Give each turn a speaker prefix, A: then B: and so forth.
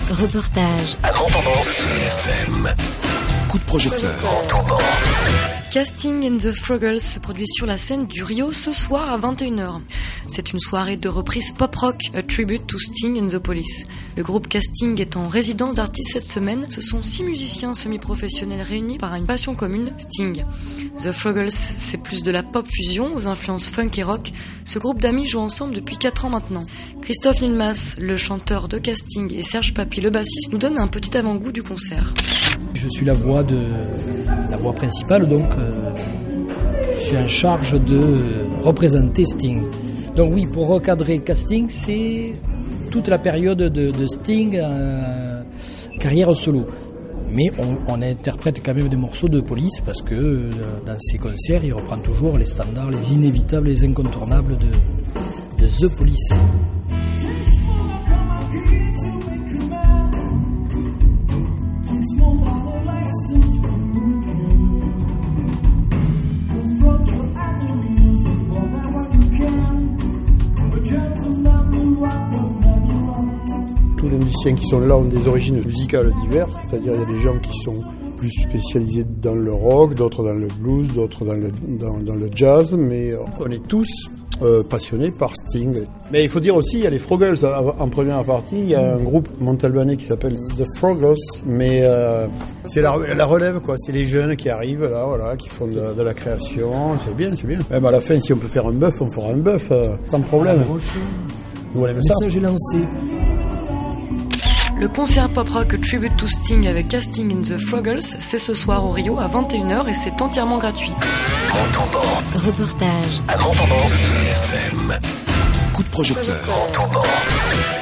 A: Reportage.
B: À Montauban, CFM. Coup de projecteur. Montauban.
C: Casting and the Froggles se produit sur la scène du Rio ce soir à 21h. C'est une soirée de reprise pop-rock, a tribute to Sting and the Police. Le groupe Casting est en résidence d'artistes cette semaine. Ce sont 6 musiciens semi-professionnels réunis par une passion commune, Sting. The Froggles, c'est plus de la pop fusion aux influences funk et rock. Ce groupe d'amis joue ensemble depuis 4 ans maintenant. Christophe Nilmas, le chanteur de Casting, et Serge Papy, le bassiste, nous donnent un petit avant-goût du concert.
D: Je suis la voix principale, donc je suis en charge de représenter Sting. Donc oui, pour recadrer Casting, c'est toute la période de Sting carrière solo. Mais on interprète quand même des morceaux de Police parce que dans ses concerts, il reprend toujours les standards, les inévitables, les incontournables de The Police.
E: Tous les musiciens qui sont là ont des origines musicales diverses, c'est-à-dire il y a des gens qui sont plus spécialisés dans le rock, d'autres dans le blues, d'autres dans le jazz, mais on est tous passionnés par Sting. Mais il faut dire aussi, il y a les Froggles en première partie, il y a un groupe montalbanais qui s'appelle The Froggles, mais c'est la relève, quoi. C'est les jeunes qui arrivent là, voilà, qui font de la création, c'est bien. Même à la fin, si on peut faire un bœuf, on fera un bœuf, sans problème. Nous, on aime ça.
D: Le message est lancé.
C: Le concert pop-rock Tribute to Sting avec Casting and the Froggles, c'est ce soir au Rio à 21h et c'est entièrement gratuit.
B: Montauban.
A: Reportage.
B: À Montauban, CFM. Coup de projecteur. Montauban.